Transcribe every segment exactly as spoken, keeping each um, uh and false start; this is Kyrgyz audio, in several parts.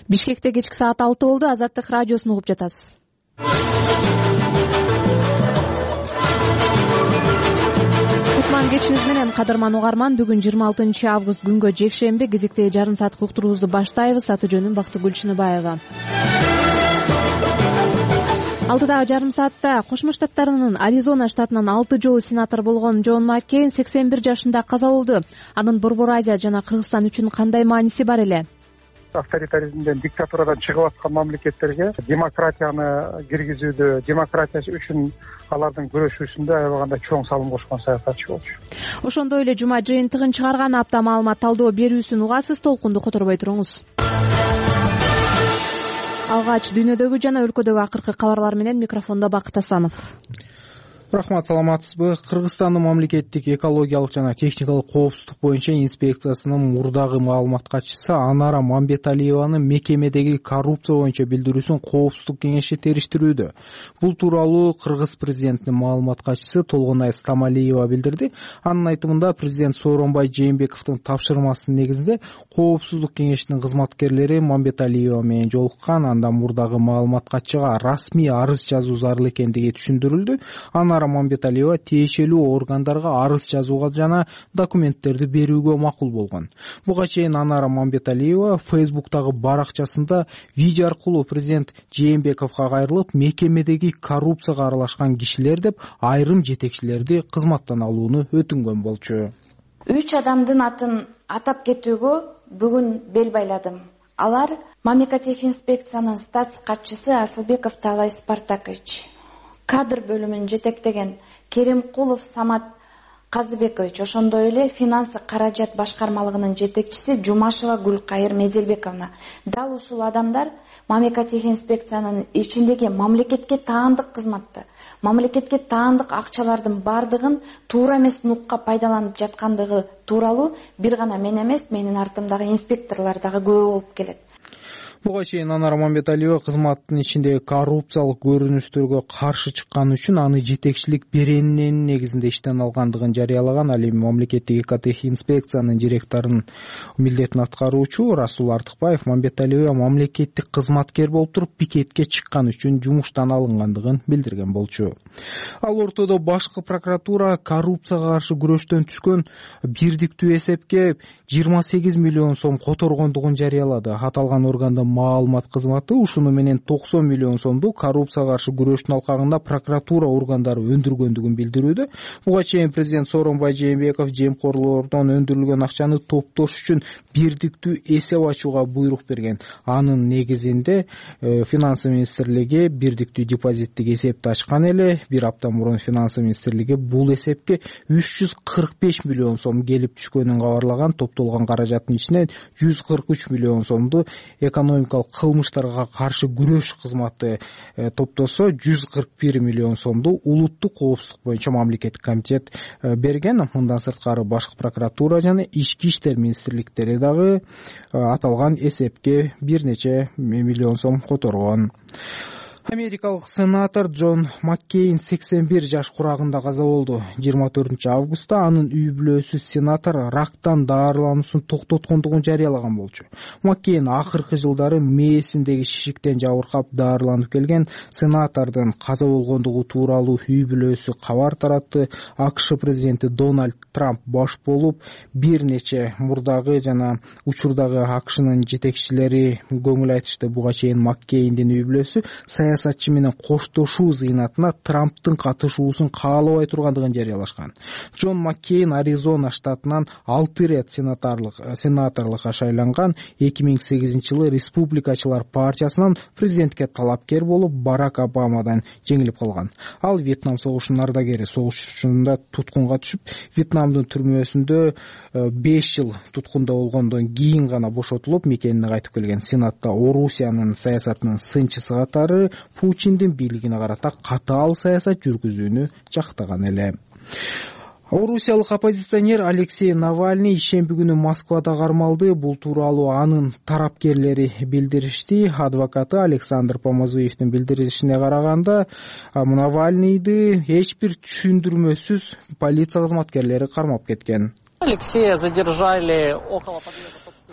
Бишкекте кечки саат алты болду. Азаттык радиосун угуп жатасыз. Кутман кечиңиз менен кадырман угарман. Бүгүн жыйырма алтынчы август күнгө жекшемби. Кезектеги жарым саат уктуруубузду баштайбыз. Аты жөнүм Бактыгүл Чыныбаева. Алтыдагы жарым саатта Кошмо Штаттарынын Аризона штатынан алты жолу сенатор болгон Джон Маккейн сексен бир жашында каза болду. Анын Борбор Азия жана Кыргызстан үчүн кандай мааниси бар эле? Авторитаризмден, диктатурадан чыгып аткан мамлекеттерге демократияны киргизүүдө, демократия үчүн алардын күрөшүүсүндө аябаганда чоң салым кошкон саясатчы болчу. Ошондой эле жума жыйынтыгын чыгарган апта маалымат талдоо берүүсүн угасыз. Толкунду которбой туруңуз. Алгач дүйнөдөгү жана өлкөдөгү акыркы кабарлар менен микрофондо Бакыт Асанов. Рахмат, саламатсызбы? Кыргызстандын мамлекеттик экологиялык жана техникалык коопсуздук боюнча инспекциясынын мурдагы маалымат катчысы Анара Мамбеталиеванын мекемедеги коррупция боюнча билдирүүсүн коопсуздук кеңеши териштирүүдө. Бул тууралуу Кыргыз президентинин маалымат катчысы Толгонай Стамалиева билдирди. Анын айтымында президент Сооронбай Жээнбековдун тапшырмасынын негизинде коопсуздук кеңешинин кызматкерлери Мамбеталиева менен жолуккан. Анда мурдагы маалымат катчыга расмий арыз жазуу зарыл экендиги түшүндүрүлдү. Анара Мамбеталиева тиешелүү органдарга арыз жазууга жана документтерди берүүгө макул болгон. Буга чейин Анара Мамбеталиева Фейсбуктагы баракчасында видео аркылуу президент Жээнбековго кайрылып, мекемедеги коррупцияга аралашкан кишилер деп айрым жетекчилерди кызматтан алууну өтүнгөн болчу. Үч адамдын атын атап кетүүгө бүгүн бел байладым. Алар Мамлекеттик инспекциянын статс катчысы Асылбеков Талай Спартакович, кадр бөлүмүн жетектеген Керимкулов Самат Казыбекович, ошондой эле финансы каражат башкармалыгынын жетекчиси Жумашева Гүлкайыр Меделбековна. Дал ушул адамдар Мамлекеттик инспекциянын ичиндеги мамлекетке таандык кызматты, мамлекетке таандык акчалардын бардыгын туура эмес нукка пайдаланып жаткандыгы тууралуу бир гана мен эмес, менин артымдагы инспекторлор дагы күбө болуп келет. Буга чейин Анара Мамбеталиева кызматтын ичиндеги коррупциялык көрүнүштөргө каршы чыккан үчүн аны жетекчилик беренинин негизинде иштен алгандыгын жарыялаган. Ал эми мамлекеттик экотех инспекциянын директорунун милдетин аткаруучу Расул Артыкбаев Мамбеталиева мамлекеттик кызматкер болуп туруп пикетке чыккан үчүн жумуштан алынгандыгын билдирген болчу. Ал ортодо башкы прокуратура коррупцияга каршы күрөштөн түшкөн бирдиктүү эсепке жыйырма сегиз миллион сом которгондугун жарыялады. Аталган органдын маалымат кызматы ушуну менен токсон миллион сомду коррупцияга каршы күрөштүн алкагында прокуратура органдары өндүргөндүгүн билдирүүдө. Буга чейин президент Сооронбай Жээнбеков жемкорлордон өндүрүлгөн акчаны топтош үчүн бирдиктүү эсеп ачууга буйрук берген. Анын негизинде э, финансы министрлиги бирдиктүү депозиттик эсепти ачкан эле. Бир апта мурун финансы министрлиги бул эсепке үч жүз кырк беш миллион сом келип түшкөнүн кабарлаган. Топтолгон каражаттын ичинен жүз кырк үч миллион сомду экономикалык кылмыштарга каршы күрөш кызматы э, топтосо жүз кырк бир миллион сомду улуттук коопсуздук боюнча мамлекеттик комитет э, берген. Мындан сырткары башкы прокуратура жана ички иштер министрликтери дагы э, аталган эсепке бир нече миллион сом которгон. Америкалык сенатор Джон Маккейн сексен бир жаш курагында каза болду. жыйырма төртүнчү августта анын үй бүлөсү сенатор рактан даарылануусун токтоткондугун жарыялаган болчу. Маккейн акыркы жылдары мээсиндеги шишиктен жабыркап даарыланып келген. Сенатордун каза болгондугу тууралуу үй бүлөсү кабар таратты. АКШ президенти Дональд Трамп баш болуп, бир нече мурдагы жана учурдагы АКШнын жетекчилери көңүл айтышты. Буга чейин Маккейндин үй бүлөсү саясатчы менен коштошуу зыйнатына Трамптын катышуусун каалабай тургандыгын жарыялашкан. Джон Маккейн Аризона штатынан алты рет сенаторлук сенаторлукка шайланган. эки миң сегизинчи жылы Республикачылар партиясынан президентке талапкер болуп, Барак Обамадан жеңилип калган. Ал Вьетнам согушунун ардагери, согушунда туткунга түшүп, Вьетнамдын түрмөсүндө беш жыл туткунда болгондон кийин гана бошотулуп, мекенине кайтып келген. Сенатта Орусиянын саясатынын сынчысы катары Путиндин бийлигине карата катаал саясат жүргүзүүнү жактаган эле. Орусиялык оппозиционер Алексей Навальный ишемби күнү Москвада кармалды. Бул тууралуу анын тарапкерлери билдиришти. Адвокаты Александр Помазуевдин билдиришине караганда, Навальныйды эч бир түшүндүрмөсүз полиция кызматкерлери кармап кеткен. Алексея задержали около подъезда.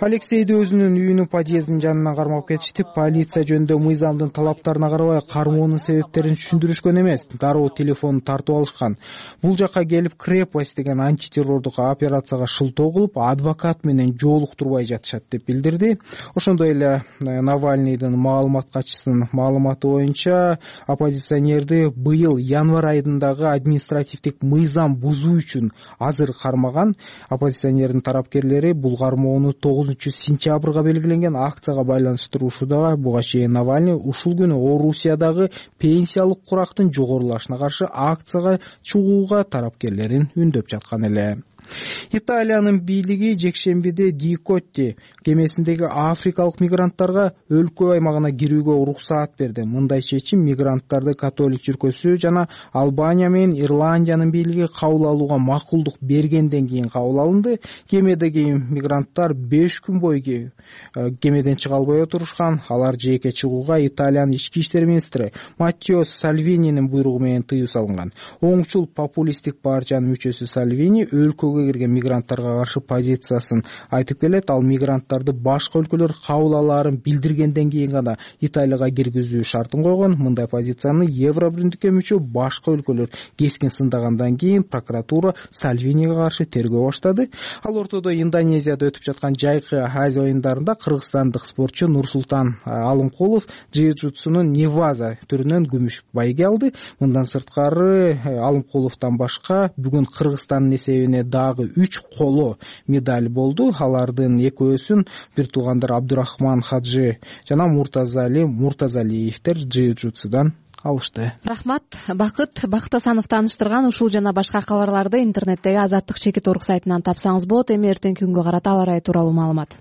Алексейди өзүнүн үйүнүн подъездинин жанынан кармап кетишти. Полиция жөнүндө мыйзамдын талаптарына карабай кармоонун себептерин түшүндүрүшкөн эмес, дароо телефонун тартып алышкан. Бул жака келип крепость деген антитеррордук операцияга шылтоо кылып, адвокат менен жолуктурбай жатышат деп билдирди. Ошондой эле Навальныйдын маалымат катчысынын маалыматы боюнча оппозиционерди быйыл январь айындагы административдик мыйзам бузуу үчүн азыр кармаган. Оппозиционердин тарапкерлери бул кармоону тогузунчу сентябрга белгиленген акцияга байланыштыруушуда. Буга чейин Навальный ушул күнү Орусиядагы пенсиялык курактын жогорулашына каршы акцияга чыгууга тарапкерлерин үндөп жаткан эле. Италиянын бийлиги жекшембиде Дикотти кемесиндеги африкалык мигранттарга өлкө аймагына кирүүгө уруксаат берди. Мындай чечим мигранттарды католик чиркөөсү жана Албания менен Ирландиянын бийлиги кабыл алууга макулдук бергенден кийин кабыл алынды. Кемедеги мигранттар беш күн бою кемеден чыга албай отурушкан. Алар жээкке чыгууга Италиянын ички иштер министри Маттео Сальвининин буйругу менен тыюу салынган. Оңчул популисттик партиянын мүчөсү Сальвини өлкөгө кирген мигранттарга каршы позициясын айтып келет. Ал мигранттарды башка өлкөлөр кабыл алаарын билдиргенден кийин гана Италияга киргизүү шартын койгон. Мындай позицияны Евробиримдикке мүчө башка өлкөлөр кескин сындагандан кийин прокуратура Сальвиниге каршы тергөө баштады. Ал ортодо Индонезияда өтүп жаткан жайкы Азия оюндарында кыргызстандык спортчу Нурсултан Алымкулов джиу-джитсунун Неваза түрүнөн күмүш байге алды. Мындан сырткары Алымкуловдон башка бүгүн Кыргызстандын эсебине дагы үч коло медаль болду. Алардын экөөсүн бир туугандар Абдурахман Хаджи жана Муртазали Муртазалиевдер джиу-джитсудан алышты. Рахмат. Бакыт Бактасанов тааныштырган ушул жана башка кабарларды интернеттеги Азаттык чекит орг сайтынан тапсаңыз болот. Эми эртеңки күнгө карата аба ырайы тууралуу маалымат.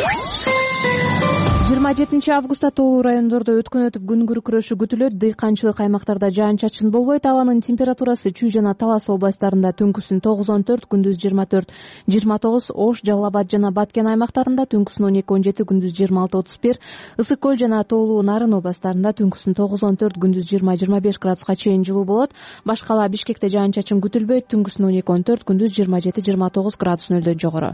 жыйырма жетинчи августта тоолуу райондордо өткөн өтүп күн күркүрөшү күтүлөт. Дыйканчылык аймактарда жаан-чачын болбойт. Абанын температурасы Чүй жана Талас областтарында түнкүсүн тогуз он төрт, күндүз жыйырма төрт жыйырма тогуз, Ош, Жалал Абад жана Баткен аймактарында түнкүсүн он эки он жети, күндүз жыйырма алты отуз бир, Ысык көл жана Тоолуу Нарын областтарында түнкүсүн тогуз он төрт, күндүз жыйырма жыйырма беш градуска чейин жылуу болот. Башкала Бишкекте жаан-чачын күтүлбөйт. Түнкүсүн он эки он төрт, күндүз жыйырма жети жыйырма тогуз градус нөлдөн жогору.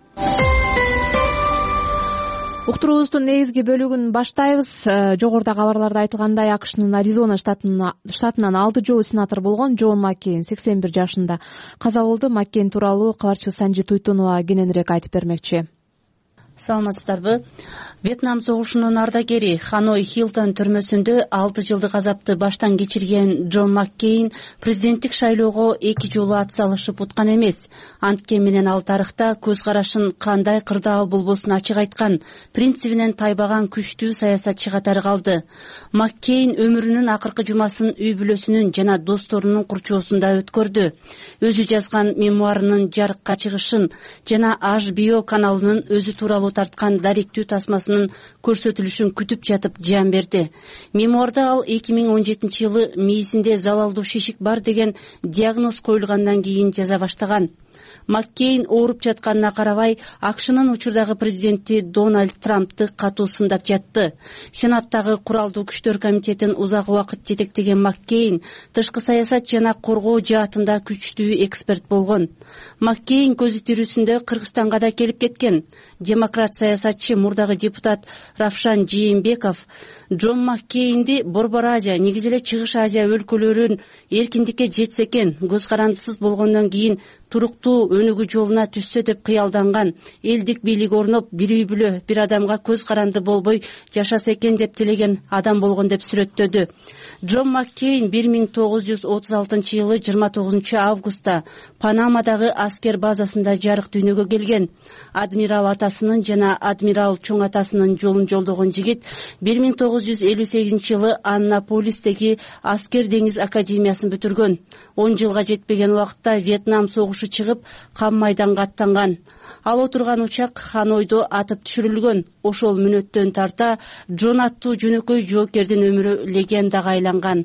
Уктуруубуздун негизги бөлүгүн баштайбыз. Жогоруда кабарларда айтылгандай, АКШнын Аризона штатынан алты жолу сенатор болгон Джон Маккейн сексен бир жашында каза болду. Маккейн тууралуу кабарчы Санжи Туйтунова кененирээк айтып бермекчи. Саламатсыздарбы? Вьетнам согушунун ардагери Ханой Хилтон түрмөсүндө алты жылдык азапты баштан кечирген Джон Маккейн президенттик шайлоого эки жолу атсалышып уткан эмес. Анткени менен ал тарыхта көз карашын кандай кырдаал болбосун ачык айткан, принцибинен тайбаган күчтүү саясатчы катары калды. Маккейн өмүрүнүн акыркы жумасын үй бүлөсүнүн жана досторунун курчоосунда өткөрдү. Өзү жазган мемуарынын жарыкка чыгышын жана H B O каналынын өзү тууралуу тарткан даректүү тасмасынын көрсөтүлүшүн күтүп жатып жан берди. Мемуарда ал эки миң он жетинчи жылы мээсинде залалдуу шишик бар деген диагноз коюлгандан кийин жаза баштаган. Маккейн ооруп жатканына карабай, АКШнын учурдагы президенти Дональд Трампты катуу сындап жатты. Сенаттагы куралдуу күчтөр комитетин узак убакыт жетектеген Маккейн тышкы саясат жана коргоо жаатында күчтүү эксперт болгон. Маккейн көзү тирүүсүндө Кыргызстанга да келип кеткен. Демократ саясатчы мурдагы депутат Равшан Жээнбеков Джон Маккейнди Борбор Азия, негизи эле Чыгыш Азия өлкөлөрүн эркиндикке жетсе экен, көз карандысыз болгондон кийин туруктуу өнүгүү жолуна түшсө деп кыялданган, элдик бийлик орноп, бир үй бүлө, бир адамга көз каранды болбой жашаса экен деп тилеген адам болгон деп сүрөттөдү. Джон Маккейн бир миң тогуз жүз отуз алтынчы жылы жыйырма тогузунчу августта Панамадагы аскер базасында жарык дүйнөгө келген. Адмирал атасынын жана адмирал чоң атасынын жолун жолдогон жигит бир миң тогуз жүз элүү сегизинчи жылы Аннаполистеги аскер деңиз академиясын бүтүргөн. он жылга жетпеген убакытта Вьетнам согушу чыгып, кам майданга аттанган. Ал отурган учак Ханойдо атып түшүрүлгөн. Ошол мүнөттөн тарта Джон аттуу жөнөкөй жоокердин өмүрү легендага айланган.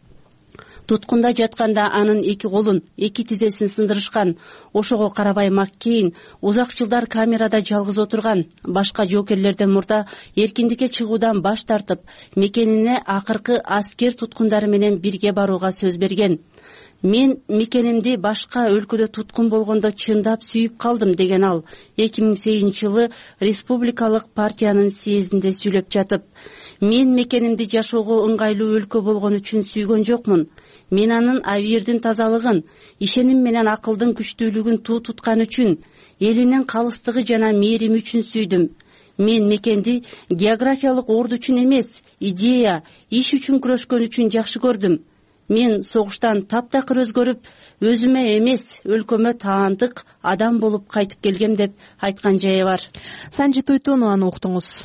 Туткунда жатканда анын эки колун, эки тизесин сындырышкан. Ошого карабай Маккейн узак жылдар камерада жалгыз отурган. Башка жоокерлерден мурда эркиндикке чыгуудан баш тартып, мекенине акыркы аскер туткундары менен бирге барууга сөз берген. мен мекенимди башка өлкөдө туткун болгондо чындап сүйүп калдым, деген ал эки миң сегизинчи жылы республикалык партиянын съездинде сүйлөп жатып. Мен мекенимди жашоого ыңгайлуу өлкө болгон үчүн сүйгөн жокмун. Мен анын абийирдин тазалыгын, ишеним менен акылдын күчтүүлүгүн туу туткан үчүн, элинин калыстыгы жана мээрими үчүн сүйдүм. Мен мекенди географиялык орду үчүн эмес, идея, иш үчүн күрөшкөн үчүн жакшы көрдүм. Мен согуштан таптакыр өзгөрүп, өзүмө эмес, өлкөмө таандык адам болуп кайтып келгем, деп айткан жайы бар. Санжи Туйтунованы уктуңуз.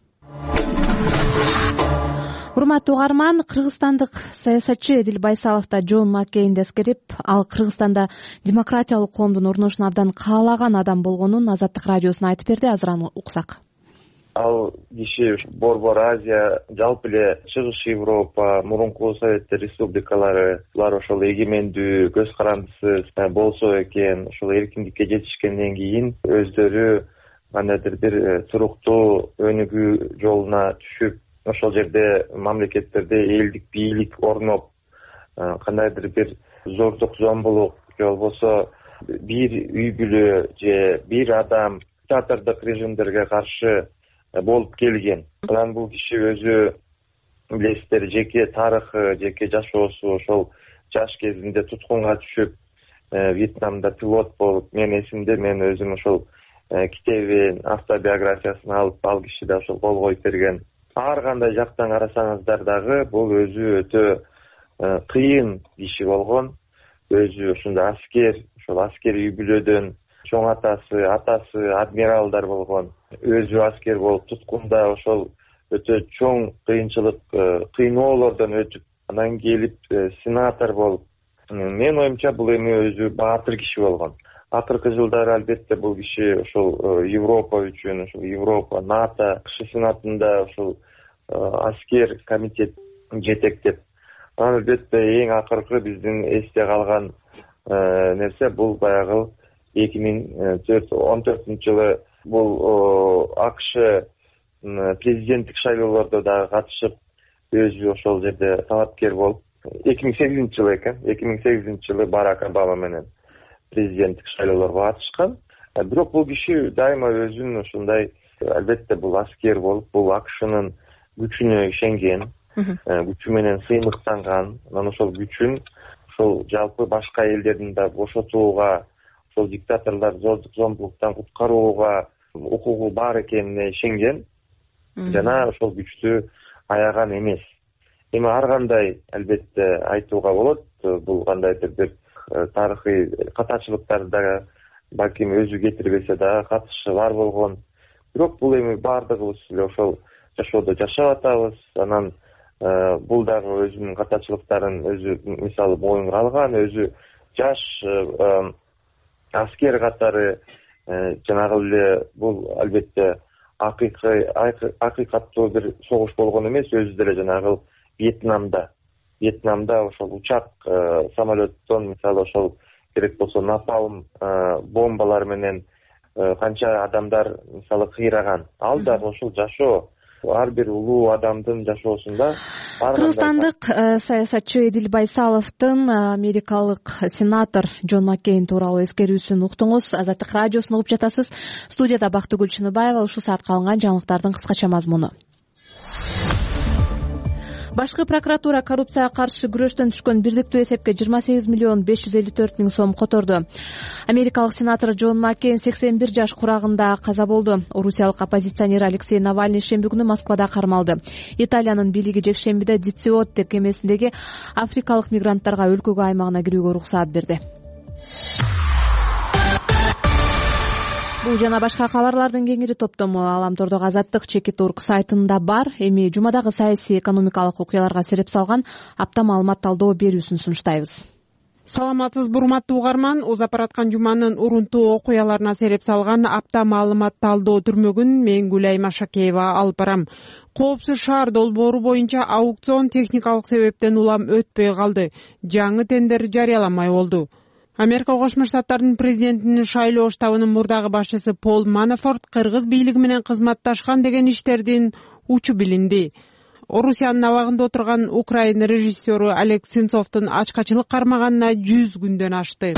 Урматтуу угарман, кыргызстандык саясатчы Эдил Байсалов да Джон Маккейнди эскерип, ал Кыргызстанда демократиялык коомдун орношун абдан каалаган адам болгонун Азаттык радиосуна айтып берди. Азыр аны уксак. Ал киши Борбор Азия, жалпы эле Чыгыш Европа, мурунку Советтер республикалары, булар ошол эгемендүү, көз карандысыз болсо экен, ошол эркиндикке жетишкенден кийин өздөрү кандайдыр бир туруктуу өнүгүү жолуна түшүп, ошол жерде мамлекеттерде элдик бийлик орноп, кандайдыр бир зордук, зомбулук же болбосо бир үй бүлө же бир адам диктатордук режимдерге каршы болуп келген. Анан бул киши өзү билесиздер, жеке тарыхы, жеке жашоосу ошол жаш кезинде туткунга түшүп, Вьетнамда пилот болуп, мен эсимде, мен өзүм ошол китебин, автобиографиясын алып, ал киши да ошол кол коюп берген. Ар кандай жактан карасаңыздар дагы бул өзү өтө кыйын киши болгон. Өзү ушундай аскер, ошол аскери үй бүлөдөн, чоң атасы, атасы адмиралдар болгон. Өзү аскер болуп туткунда ошол өтө чоң кыйынчылык, кыйноолордон өтүп, анан келип сенатор болуп. Мен оюмча бул эми өзү баатыр киши болгон. Акыркы жылдары албетте бул киши ошол Европа үчүн, ошол Европа, НАТО кышкы сенатында ошол аскер комитет жетектеп. Анан албетте эң акыркы биздин эсте калган нерсе бул баягы эки миң он төртүнчү жылы бул АКШ президенттик шайлоолордо дагы катышып, өзү ошол жерде талапкер болуп, эки миң сегизинчи жылы экен, эки миң сегизинчи жылы Барак Обама менен президенттик шайлоолорго катышкан. Бирок бул киши дайыма өзүн ушундай, албетте бул аскер болуп, бул АКШнын күчүнө ишенген, күчү менен сыймыктанган. Анан ошол күчүн ошол жалпы башка элдердин да бошотууга, ошол диктаторлор зордук, зомбулуктан куткарууга укугу бар экенине ишенген жана ошол күчтү аяган эмес. Эми ар кандай албетте айтууга болот, бул кандайдыр бир тарыхый катачылыктарды да балким өзү кетирбесе дагы катышы бар болгон. Бирок бул эми баардыгыбыз эле ошол жашоодо жашап атабыз. Анан бул дагы өзүнүн катачылыктарын өзү мисалы моюнга алган, өзү жаш аскер катары жанагы эле бул албетте акыйкый акыйкаттуу бир согуш болгон эмес, өзү деле жанагы Вьетнамда Вьетнамда ошол учак, самолеттон мисалы ошол керек болсо напалм бомбалар менен канча адамдар мисалы кыйраган. Ал дагы ошол жашоо, ар бир улуу адамдын жашоосунда. Кыргызстандык саясатчы Эдил Байсаловдун америкалык сенатор Джон Маккейн тууралуу эскерүүсүн уктуңуз. Азаттык радиосун угуп жатасыз. Студияда Бактыгүл Чыныбаева. Ушул саатка алынган жаңылыктардын кыскача мазмуну. Башкы прокуратура коррупцияга каршы күрөштөн түшкөн бирдиктүү эсепке жыйырма сегиз миллион беш жүз элүү төрт миң сом которду. Америкалык сенатор Джон Маккейн сексен бир жаш курагында каза болду. Орусиялык оппозиционер Алексей Навальный шемби күнү Москвада кармалды. Италиянын бийлиги жекшембиде Дициот тиркемесиндеги африкалык мигранттарга өлкөгө аймагына кирүүгө уруксаат берди. Бул жана башка кабарлардын кеңири топтому Аламтордогу Азаттык Чекит Орг сайтында бар. Эми жумадагы саясий экономикалык окуяларга сереп салган апта маалымат талдоо берүүсүн сунуштайбыз. Саламатсызбы урматтуу угарман, узап бараткан жуманын урунтуу окуяларына сереп салган апта маалымат талдоо түрмөгүн мен Гүлай Машакеева алып барам. Коопсуз шаар долбоору боюнча аукцион техникалык себептен улам өтпөй калды. Жаңы тендер жарыяламай болду. Америка Кошмо Штаттарынын президентинин шайлоо штабынын мурдагы башчысы Пол Манафорт кыргыз бийлиги менен кызматташкан деген иштердин учу билинди. Орусиянын абагында отурган Украин режиссеру Олег Сенцовдун ачкачылык кармаганына жүз күндөн ашты.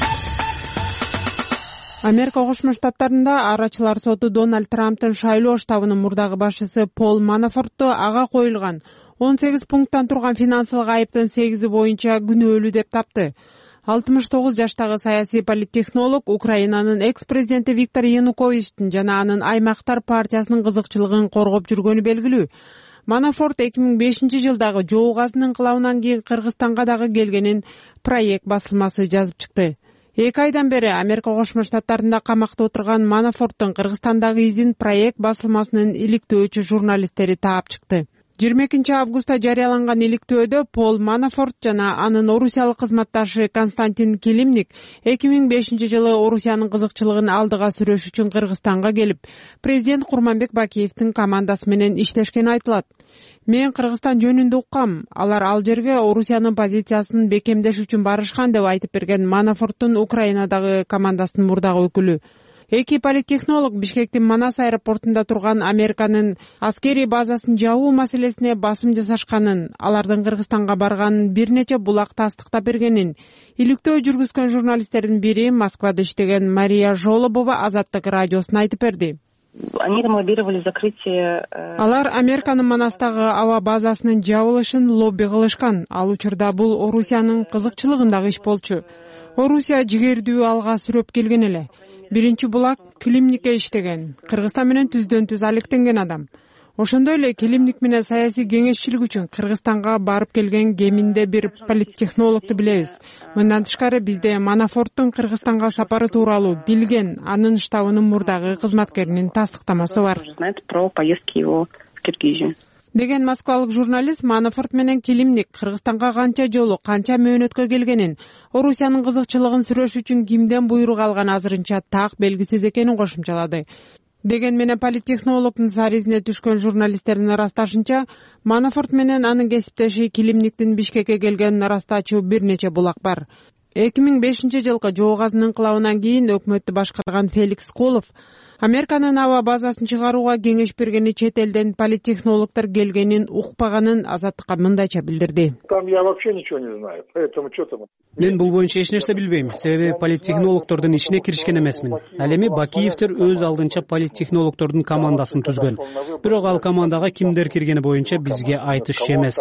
Америка Кошмо Штаттарында арачылар соту Дональд Трамптын шайлоо штабынын мурдагы башчысы Пол Манафортту ага коюлган он сегиз пункттан турган финансылык айыптын сегизи боюнча күнөөлүү деп тапты. алтымыш тогуз жаштагы саясий политтехнолог Украинанын экс-президенти Виктор Януковичтин жана анын Аймактар партиясынын кызыкчылыгын коргоп жүргөнү белгилүү. Манафорт эки миң бешинчи жылдагы Жоо газынын инкылабынан кийин Кыргызстанга дагы келгенин проект басылмасы жазып чыкты. Эки айдан бери Америка Кошмо Штаттарында камакта отурган Манафорттун Кыргызстандагы изин проект басылмасынын иликтөөчү журналисттери таап чыкты. жыйырма экинчи августта жарыяланган иликтөөдө Пол Манафорт жана анын орусиялык кызматташы Константин Килимник эки миң бешинчи жылы Орусиянын кызыкчылыгын алдыга сүрөш үчүн Кыргызстанга келип, президент Курманбек Бакиевдин командасы менен иштешкени айтылат. Мен Кыргызстан жөнүндө уккам, алар ал жерге Орусиянын позициясын бекемдеш үчүн барышкан деп айтып берген Манафорттун Украинадагы командасынын мурдагы өкүлү. Эки политтехнолог Бишкектин Манас аэропортунда турган Американын аскерий базасын жабуу маселесине басым жасашканын, алардын Кыргызстанга барганын бир нече булак тастыктап бергенин, иликтөө жүргүзгөн журналисттердин бири Москвада иштеген Мария Жолобова Азаттык радиосуна айтып берди. Они лоббировали закрытие. Алар Американын Манастагы аба базасынын жабылышын лобби кылышкан. Ал учурда бул Орусиянын кызыкчылыгындагы иш болчу. Орусия жигердүү алга сүрөп келген эле. Биринчи булак Килимникке иштеген. Кыргызстан менен түздөн түз алектенген адам. Ошондой эле Килимник менен саясий кеңешчилик үчүн Кыргызстанга барып келген кеминде бир политтехнологду билебиз. Мындан тышкары бизде Манафорттун Кыргызстанга сапары тууралуу билген анын штабынын мурдагы кызматкеринин тастыктамасы бар. Знает про поездки его в Киргизию. Деген москвалык журналист Манафорт менен Килимник Кыргызстанга канча жолу, канча мөөнөткө келгенин, Орусиянын кызыкчылыгын сүрөш үчүн кимден буйрук алган азырынча так белгисиз экенин кошумчалады. Деген менен политтехнологдун саризине түшкөн журналисттердин ырасташынча, Манафорт менен анын кесиптеши Килимниктин Бишкекке келгенин ырастаачу бир нече булак бар. эки миң бешинчи жылкы Жоо газынын инкылабынан кийин өкмөттү башкарган Феликс Колов Американын аба базасын чыгарууга кеңеш бергени чет элден политтехнологдор келгенин укпаганын Азаттыкка мындайча билдирди. Там я вообще ничего не знаю, поэтому что там. Мен бул боюнча эч нерсе билбейм, себеби политтехнологдордун ишине киришкен эмесмин. Ал эми Бакиевдер өз алдынча политтехнологдордун командасын түзгөн. Бирок ал командага кимдер киргени боюнча бизге айтышчу эмес.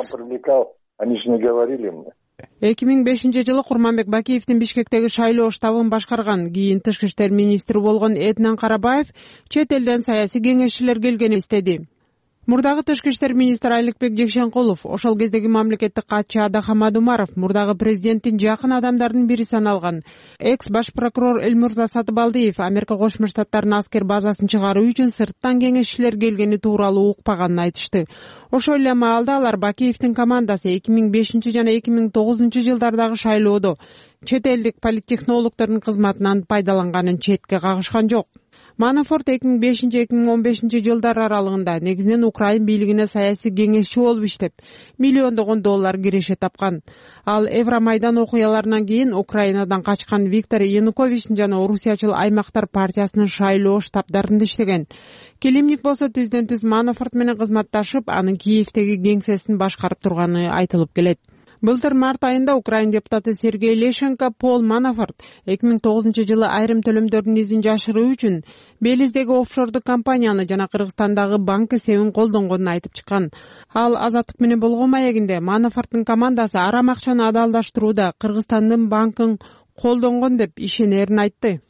Они же не говорили мне. эки миң бешинчи жылы Курманбек Бакиевдин Бишкектеги шайлоо штабын башкарган, кийин тышкы иштер министри болгон Эднан Карабаев чет элден саясий кеңешчилер келгенин эстеди. Мурдагы тышкы иштер министри Айлыкбек Жекшенкулов, ошол кездеги мамлекеттик катчы Адахамад Умаров, мурдагы президенттин жакын адамдарынын бири саналган экс-баш прокурор Элмурза Сатыбалдиев Америка Кошмо Штаттарынын аскер базасын чыгаруу үчүн сырттан кеңешчилер келгени тууралуу укпаганын айтышты. Ошол эле маалда алар Бакиевдин командасы эки миң бешинчи жана эки миң тогузунчу жылдардагы шайлоодо чет элдик политтехнологдордун кызматынан пайдаланганын четке кагышкан жок. Манафорт эки миң бешинчи эки миң он бешинчи жылдар аралыгында негизинен Украин бийлигине саясий кеңешчи болуп иштеп, миллиондогон доллар киреше тапкан. Ал Евромайдан окуяларынан кийин Украинадан качкан Виктор Януковичтин жана Орусиячыл Аймактар партиясынын шайлоо штабдарында иштеген. Килимник болсо түздөн түз Манафорт менен кызматташып, анын Киевдеги кеңсесин башкарып турганы айтылып келет. Былтыр март айында Украин депутаты Сергей Лещенко Пол Манафорт эки миң тогузунчу жылы айрым төлөмдөрдүн изин жашыруу үчүн Белиздеги офшордук компанияны жана Кыргызстандагы банк эсебин колдонгонун айтып чыккан. Ал Азаттык менен болгон маегинде Манафорттун командасы арам акчаны адалдаштырууда Кыргызстандын банкын колдонгон деп ишенерин айтты.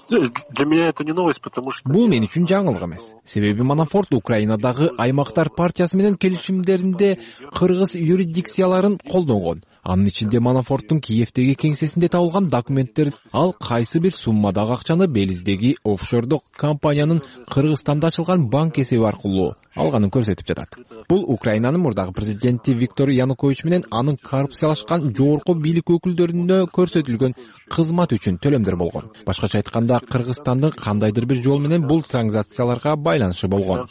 Для меня это не новость, потому что бул мен үчүн жаңылык эмес. Себеби Манафорт Украинадагы Аймактар партиясы менен келишимдеринде кыргыз юрисдикцияларын колдонгон. Анын ичинде Манафорттун Киевдеги кеңсесинде табылган документтер ал кайсы бир суммадагы акчаны Белиздеги офшордук компаниянын Кыргызстанда ачылган банк эсеби аркылуу алганын көрсөтүп жатат. Бул Украинанын мурдагы президенти Виктор Янукович менен анын коррупциялашкан жогорку бийлик өкүлдөрүнө көрсөтүлгөн кызмат үчүн төлөмдөр болгон. Башкача айтканда, Кыргызстандын кандайдыр бир жол менен бул транзакцияларга байланышы болгон.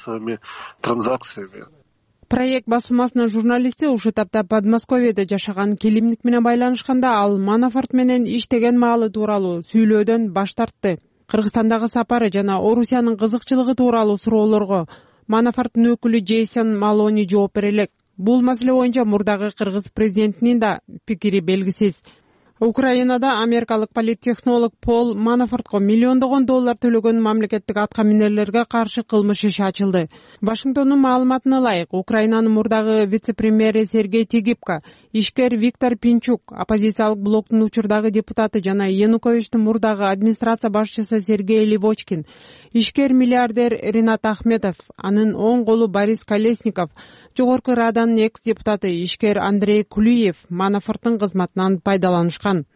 Проект басылмасынын журналисти ушу тапта Подмосковьеде жашаган Килимник менен байланышканда ал Манафорт менен иштеген маалы тууралуу сүйлөөдөн баш тартты. Кыргызстандагы сапары жана Орусиянын кызыкчылыгы тууралуу суроолорго Манафорттун өкүлү Джейсон Малони жооп бере элек. Бул маселе боюнча мурдагы кыргыз президентинин да пикири белгисиз. Украинада америкалык политтехнолог Пол Манафортко миллиондогон доллар төлөгөн мамлекеттик аткаминерлерге каршы кылмыш иши ачылды. Вашингтондун маалыматына ылайык, Украинанын мурдагы вице-премьери Сергей Тигипко, ишкер Виктор Пинчук, оппозициялык блоктун учурдагы депутаты жана Януковичтин мурдагы администрация башчысы Сергей Левочкин, ишкер миллиардер Ринат Ахметов, анын оң колу Борис Колесников, жогорку Раданын экс-депутаты ишкер Андрей Кулиев Манафорттун кызматынан пайдаланышкан.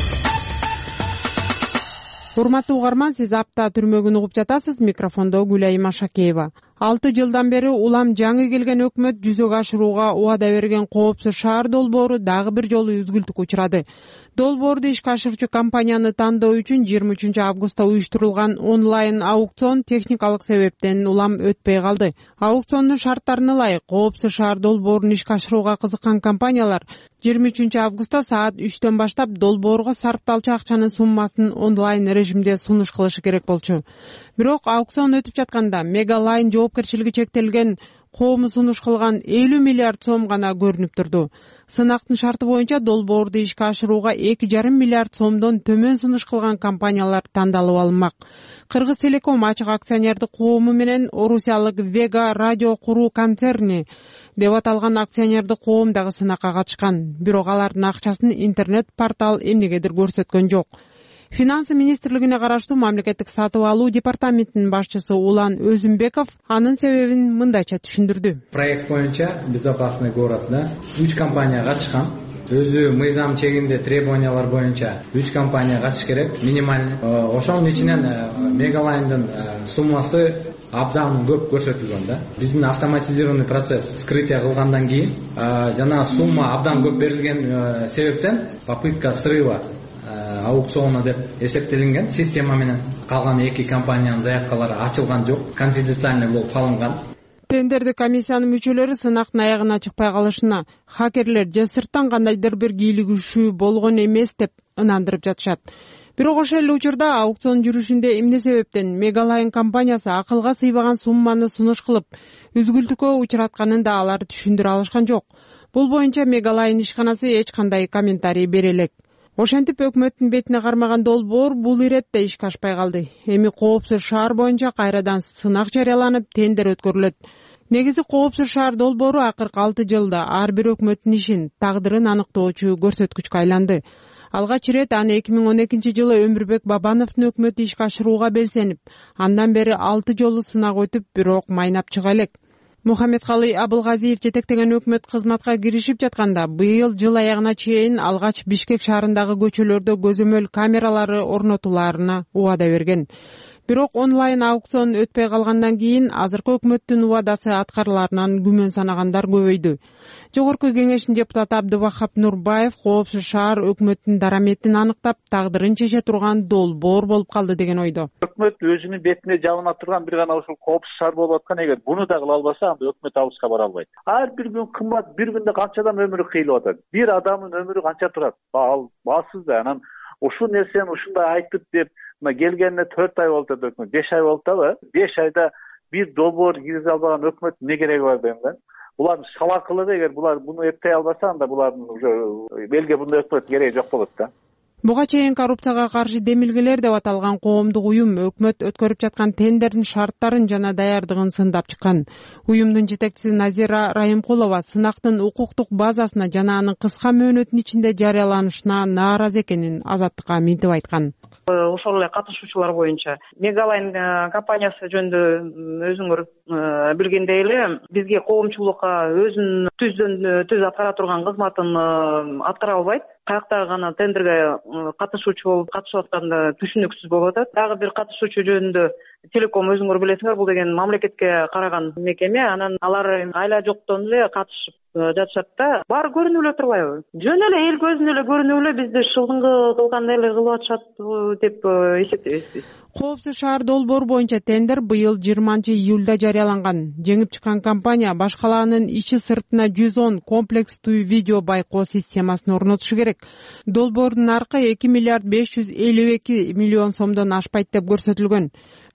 Урматтуу угарман, сиз апта түрмөгүн угуп жатасыз. Микрофондо Гүлай Машакеева. Алты жылдан бери улам жаңы келген өкмөт жүзөгө ашырууга убада берген Коопсуз шаар долбоору дагы бир жолу үзгүлтүккө учурады. Долбоорду ишке ашыруучу компанияны тандоо үчүн жыйырма үчүнчү августта уюштурулган онлайн аукцион техникалык себептен улам өтпөй калды. Аукциондун шарттарына ылайык, Коопсуз шаар долбоорун ишке ашырууга кызыккан компаниялар жыйырма үчүнчү августта саат үчтөн баштап долбоорго сарпталчу акчанын суммасын онлайн режимде сунуш кылышы керек болчу. Бирок аукцион өтүп жатканда Мегалайн жоопкерчилиги чектелген коому сунуш кылган элүү миллиард сом гана көрүнүп турду. Сынактын шарты боюнча долбоорду ишке ашырууга эки жарым миллиард сомдон төмөн сунуш кылган компаниялар тандалып алынмак. Кыргыз Телеком ачык акционердик коому менен Орусиялык Вега радио куруу концерни деп аталган акционердик коом дагы сынакка катышкан. Бирок алардын акчасын интернет портал эмнегедир көрсөткөн жок. Финансы министрлигине караштуу мамлекеттик сатып алуу департаментинин башчысы Улан Өзүмбеков анын себебин мындайча түшүндүрдү. Проект боюнча Безопасный городда үч компания катышкан. Өзү мыйзам чегинде требованиялар боюнча үч компания катыш керек, минимальный. Ошонун ичинен Мегалайндын суммасы абдан көп көрсөтүлгөн да. Биздин автоматизированный процесс вскрытие кылгандан кийин жана сумма абдан көп берилген себептен попытка срыва аукциона деп эсептелинген система менен калган эки компаниянын заявкалары ачылган жок, конфиденциальный болуп калынган. Тендерди комиссиянын мүчөлөрү сынактын аягына чыкпай калышына хакерлер же сырттан кандайдыр бир кийлигишүү болгон эмес деп ынандырып жатышат. Бирок ошол эле учурда аукцион жүрүшүндө эмне себептен Мегалайн компаниясы акылга сыйбаган сумманы сунуш кылып үзгүлтүккө учуратканын да алар түшүндүрө алышкан жок. Бул боюнча Мегалайн ишканасы эч кандай комментарий бере элек. Ошентип өкмөттүн бетине кармаган долбоор бул иретте ишке ашпай калды. Эми Коопсуз шаар боюнча кайрадан сынак жарыяланып, тендер өткөрүлөт. Негизи Коопсуз шаар долбоору акыркы алты жылда ар бир өкмөттүн ишин, тагдырын аныктоочу көрсөткүчкө айланды. Алгач ирет аны эки миң он экинчи жылы Өмүрбек Бабановдун өкмөтү ишке ашырууга белсенип, андан бери алты жолу сынак өтүп, бирок майнап чыга элек. Мухаммедкалый Абылгазиев жетектеген өкмөт кызматка киришип жатканда быйыл жыл аягына чейин алгач Бишкек шаарындагы көчөлөрдө көзөмөл камералары орнотуларына убада берген. Бирок онлайн аукцион өтпөй калгандан кийин азыркы өкмөттүн убадасы аткарыларынан күмөн санагандар көбөйдү. Жогорку кеңештин депутаты Абдывахап Нурбаев Коопсуз шаар өкмөттүн дараметин аныктап, тагдырын чече турган долбоор болуп калды деген ойдо. Өкмөт өзүнүн бетине жабына турган бир гана ушул Коопсуз шаар болуп аткан, эгер буну да кыла албаса, анда өкмөт алыска бара албайт. Ар бир күн кымбат, бир күндө канча адам өмүрү кыйылып атат. Бир адамдын өмүрү канча турат? Ал бассыз да. Анан ушул нерсени ушундай айтып деп мына келгенине төрт ай болуп атат, өкмөт беш ай болуп атабы? беш айда бир долбоор киргизе албаган өкмөт эмне кереги бар дейм да. Булардын шалакылыгы, эгер булар буну эптей албаса, анда булардын уже элге мындай өкмөт кереги жок болот да. Буга чейин коррупцияга каршы демилгелер деп аталган коомдук уюм өкмөт өткөрүп жаткан тендердин шарттарын жана даярдыгын сындап чыккан. Уюмдун жетекчиси Назира Райымкулова сынактын укуктук базасына жана анын кыска мөөнөттүн ичинде жарыяланышына нааразы экенин Азаттыкка минтип айткан. Ошол эле катышуучулар боюнча Мегалайн компаниясы жөнүндө өзүңөр билгендей эле бизге коомчулукка өзүнүн түздөн түз аткара турган кызматын аткара албайт. Каяктагы гана тендерге катышуучу болуп катышып атканда түшүнүксүз болуп атат. Дагы бир катышуучу жөнүндө Телеком өзүңөр билесиңер, бул деген мамлекетке караган мекеме, анан алар айла жоктон эле катышып жатышат да. Баары көрүнүп эле турбайбы? Жөн эле эл көзүнө эле көрүнүп эле бизди шылдыңгы кылгандай эле кылып атышат деп эсептейбиз биз. Коопсуз шаар долбоору боюнча тендер быйыл жыйырманчы июлда жарыяланган. Жеңип чыккан компания башкалаанын ичи сыртына жүз он комплекстүү видео байкоо системасын орнотушу керек. Долбоордун наркы эки миллиард беш жүз элүү эки миллион сомдон ашпайт деп көрсөтүлгөн.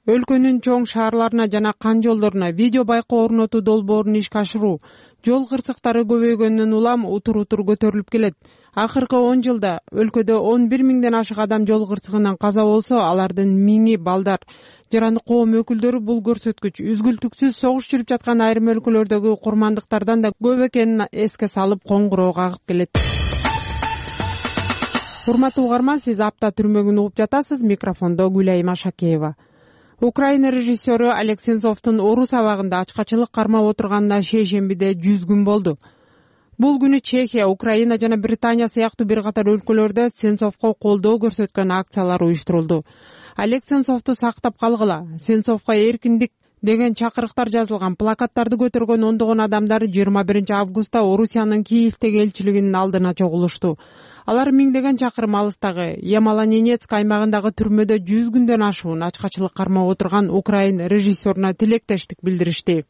өлкөнүн чоң шаарларына жана кан жолдоруна видео байкоо орнотуу долбоорун ишке ашыруу жол кырсыктары көбөйгөндөн улам утур утур көтөрүлүп келет. Акыркы он жылда өлкөдө он бир миңден ашык адам жол кырсыгынан каза болсо, алардын миңи балдар. Жарандык коом өкүлдөрү бул көрсөткүч үзгүлтүксүз согуш жүрүп жаткан айрым өлкөлөрдөгү курмандыктардан да көп экенин эске салып коңгуроо кагып келет. Урматтуу угарман, сиз апта түрмөгүн угуп жатасыз. Микрофондо Гүлай Машакеева. Украина режиссеру Олег Сенцовдун орус абагында ачкачылык кармап отурганына шейшембиде жүз күн болду. Бул күнү Чехия, Украина жана Британия сыяктуу бир катар өлкөлөрдө Сенцовго колдоо көрсөткөн акциялар уюштурулду. Олег Сенцовду сактап калгыла, Сенцовго эркиндик деген чакырыктар жазылган плакаттарды көтөргөн ондогон адамдар жыйырма биринчи августта Орусиянын Киевдеги элчилигинин алдына чогулушту. Алар миңдеген чакырым алыстагы Ямало-Ненецк аймагындагы түрмөдө жүз күндөн ашуун ачкачылык кармап отурган украин режиссеруна тилектештик билдиришти.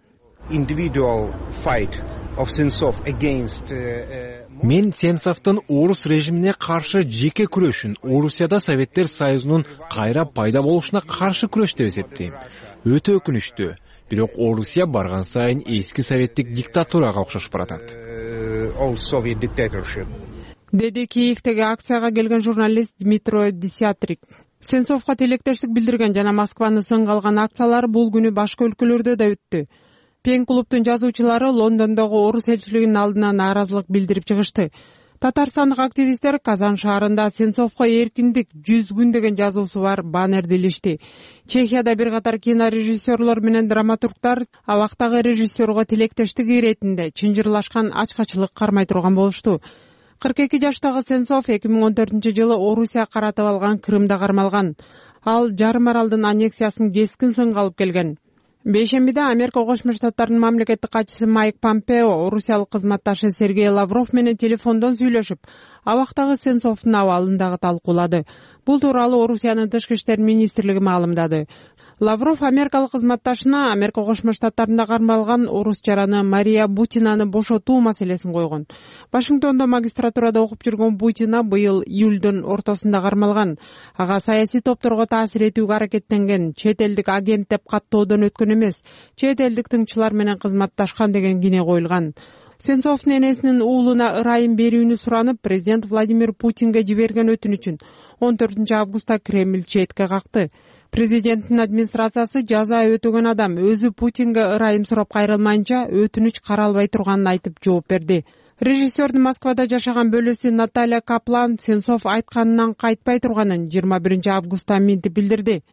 Мен Сенцовдун орус режимине каршы жеке күрөшүн Орусияда Советтер Союзунун кайра пайда болушуна каршы күрөш деп эсептейм. Өтө өкүнүчтүү. Бирок Орусия барган сайын эски советтик диктатурага окшошуп баратат. Деди Киевдеги акцияга келген журналист Дмитро Десятрик. Сенцовго тилектештик билдирген жана Москваны сынга алган акциялар бул күнү башка өлкөлөрдө да өттү. Пен клубтун жазуучулары Лондондогу орус элчилигинин алдына нааразылык билдирип чыгышты. Татарстандык активисттер Казан шаарында Сенцовго эркиндик жүз күн деген жазуусу бар баннерди илишти. Чехияда бир катар кинорежиссерлор менен драматургдар абактагы режиссерго тилектештик иретинде чынжырлашкан ачкачылык кармай турган болушту. кырк эки жаштагы Сенцов эки миң он төртүнчү жылы Орусия каратып алган Крымда кармалган. Ал жарым аралдын аннексиясын кескин сынга алып келген. Бейшембиде Америка Кошмо Штаттарынын мамлекеттик катчысы Майк Помпео орусиялык кызматташы Сергей Лавров менен телефондон сүйлөшүп, абактагы Сенцовдун абалын дагы талкуулады. Бул тууралуу Орусиянын тышкы иштер министрлиги маалымдады. Лавров америкалык кызматташына Америка Кошмо Штаттарында кармалган орус жараны Мария Бутинаны бошотуу маселесин койгон. Вашингтондо магистратурада окуп жүргөн Бутина быйыл июлдун ортосунда кармалган. Ага саясий топторго таасир этүүгө аракеттенген, чет элдик агент деп каттоодон өткөн эмес, чет элдик тыңчылар менен кызматташкан деген кине коюлган. Сенцовдун энесинин уулуна ырайым берүүнү суранып, президент Владимир Путинге жиберген өтүнүчүн он төртүнчү августта Кремль четке какты. Президенттин администрациясы жаза өтөгөн адам өзү Путинге ырайым сурап кайрылмайынча өтүнүч каралбай турганын айтып жооп берди. Режиссердун Москвада жашаган бөлөсү Наталья Каплан Сенцов айтканынан кайтпай турганын жыйырма биринчи августта минтип билдирди.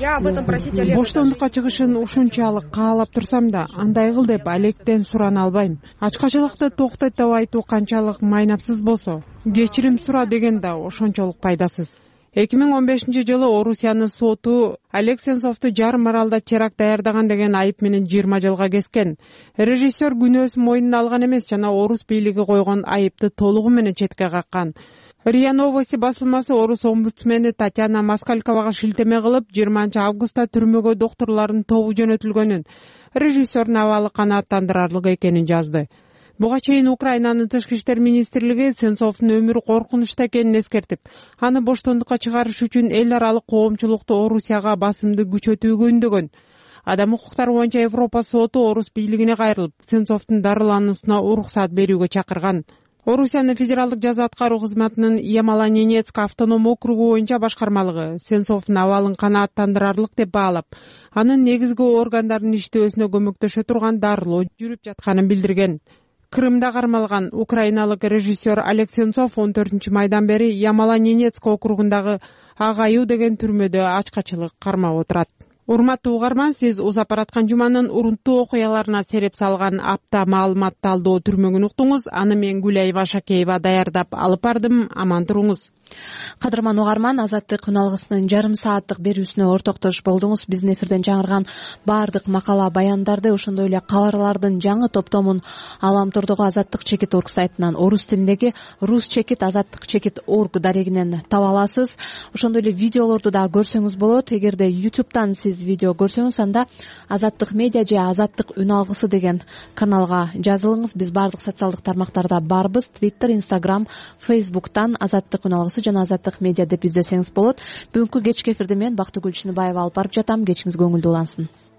Боштондукка чыгышын ушунчалык каалап турсам да, андай кыл деп Олегден сурана албайм. Ачкачылыкты токтот деп айтуу канчалык майнапсыз болсо, кечирим сура деген да ошончолук пайдасыз. эки миң он бешинчи жылы Орусиянын соту Олег Сенцовду жарым аралда теракт даярдаган деген айып менен жыйырма жылга кескен. Режиссер күнөөсүн мойнуна алган эмес жана орус бийлиги койгон айыпты толугу менен четке каккан. РИА Новости басылмасы орус омбудсмени Татьяна Москальковага шилтеме кылып, жыйырманчы августта түрмөгө доктурлардын тобу жөнөтүлгөнүн, режиссердун абалы канааттандырарлык экенин жазды. Буга чейин Украинанын тышкы иштер министрлиги Сенцовдун өмүрү коркунучта экенин эскертип, аны боштондукка чыгарыш үчүн эл аралык коомчулукту Орусияга басымды күчөтүүгө үндөгөн. Адам укуктары боюнча Европа соту орус бийлигине кайрылып, Сенцовдун дарылануусуна уруксат берүүгө чакырган. Орусиянын федералдык жаза аткаруу кызматынын Ямало-Ненецк автоном округу боюнча башкармалыгы Сенцовдун абалын канааттандырарлык деп баалап, анын негизги органдардын иштөөсүнө көмөктөшө турган дарылоо жүрүп жатканын билдирген. Крымда кармалган украиналык режиссер Олег Сенцов он төртүнчү майдан бери Ямало-Ненецк округундагы Агаю деген түрмөдө ачкачылык кармап отурат. Урматтуу угарман, сиз узап бараткан жуманын урунттуу окуяларына сереп салган апта маалымат талдоо түрмөгүн уктуңуз. Аны мен Гүлай Машакеева даярдап алып бардым. Аман туруңуз. Кадырман угарман, Азаттык күн алгысынын жарым сааттык берүүсүнө ортоктош болдуңуз. Биздин эфирден жаңырган баардык макала баяндарды, ошондой эле кабарлардын жаңы топтомун Аламтордогу Азаттык чекит орг сайтынан, орус тилиндеги рус чекит азаттык чекит орг дарегинен таба аласыз. Ошондой эле видеолорду да көрсөңүз болот. Эгерде ютубтан сиз видео көрсөңүз, анда Азаттык медиа же Азаттык үн алгысы деген каналга жазылыңыз. Биз баардык социалдык тармактарда барбыз. Twitter, Instagram, Facebook'tan Азаттык үн алгысы жаңсы жана Азаттык медиа деп издесеңиз болот. Бүгүнкү кечки эфирди мен Бактыгүл Чыныбаева алып барып жатам. Кечиңиз көңүлдүү улансын.